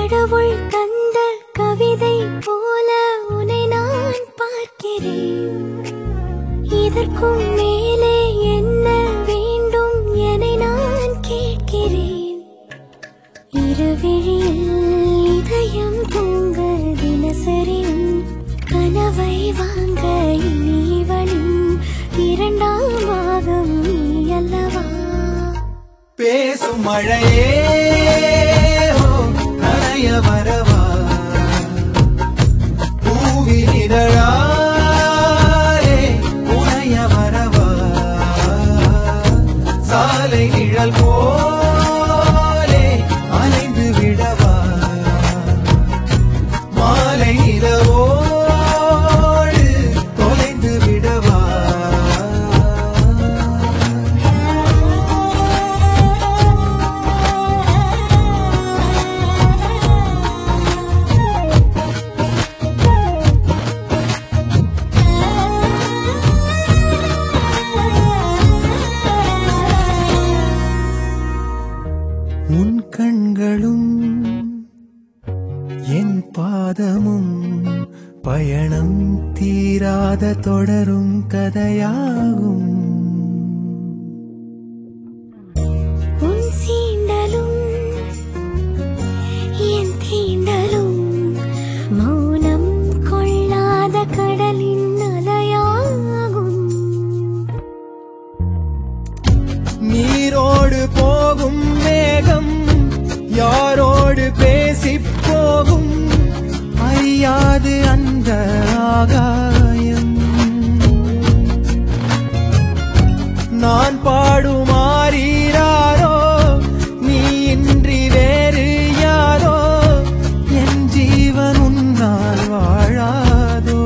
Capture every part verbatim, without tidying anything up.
கடவுள் தந்த கவிதை போல உன்னை நான் பார்க்கிறேன். இதற்கும் மேலே என்ன வேண்டும் என நான் கேட்கிறேன். இருவிழியில் இதயம் தூங்க தினசரியும் கனவை வாங்க இனிவனும் இரண்டாம் பாகம் நீ அல்லவா? பேசும் மழையே நனைய வரவா, பூவில் இதழாலே உனைய வரவா, சாலை நிழல் போலே அலைந்து விடவா, மாலை இரவோடு தொலைந்து விடவா. உன் கண்களும் என் பாதமும் பயணம் தீராத தொடரும் கதையாகும். உன் சீண்டலும் என் தீண்டலும் மௌனம் கொள்ளாத கடலின் அலையாகும். நீரோடு போகும் மேகம் யாரோடு பேசி போகும், அறியாது அந்த ஆகாயம். நான் பாடுமாறாரோ நீ இன்றி வேறு யாரோ, என் ஜீவன் உன்னால் வாழாதோ.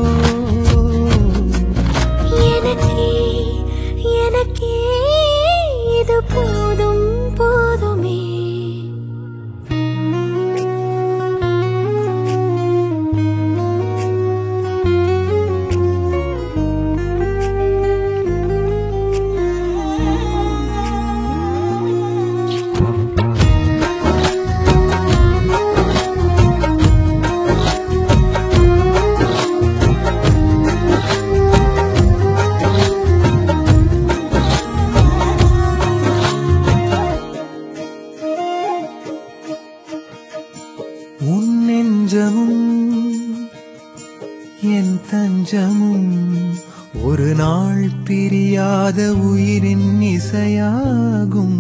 எனக்கே எனக்கே இது போதும் போதுமே. உன் நெஞ்சமும் என் தஞ்சமும் ஒரு நாள் பிரியாத உயிரின் இசையாகும்.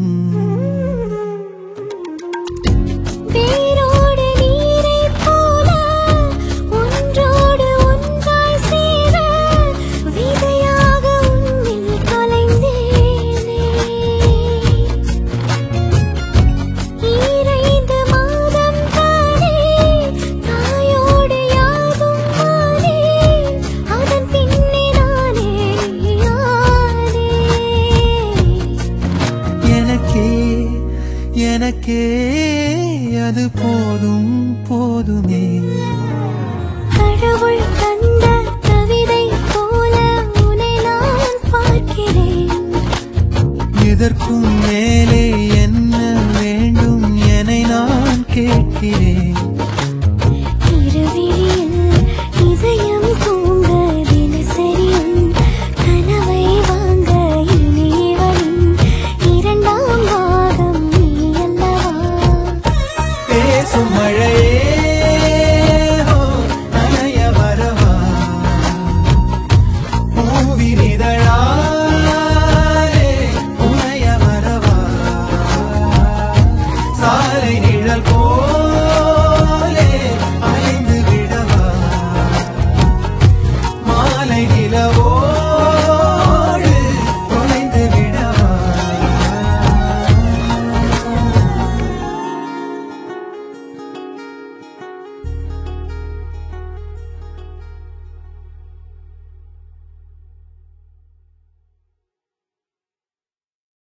வேரோடு நீரைப் போல ஒன்றோடு ஒன்றாய் சேர விதையாக உன்னில் தொலைந்தேனே. ஈரைந்து மாதம் தானே தாயோடு யாதும் மாறே, அதன் பின்னே நானே நீயானே. எனக்கே எனக்கே அது போதும் போதுமே. கடவுள் தந்த கவிதை போல உன்னை நான் பார்க்கிறேன். இதற்கும் மேலே என்ன வேண்டும் என நான் கேட்கிறேன். இருவிழியில் இதயம் தூங்க தினசரியும் கனவை வாங்க இனிவனும் இரண்டாம் பாகம் நீ அல்லவா? பேசும் மழையே நனைய வரவா, பூவில் இதழாலே உனைய வரவா, சாலை நிழல் போ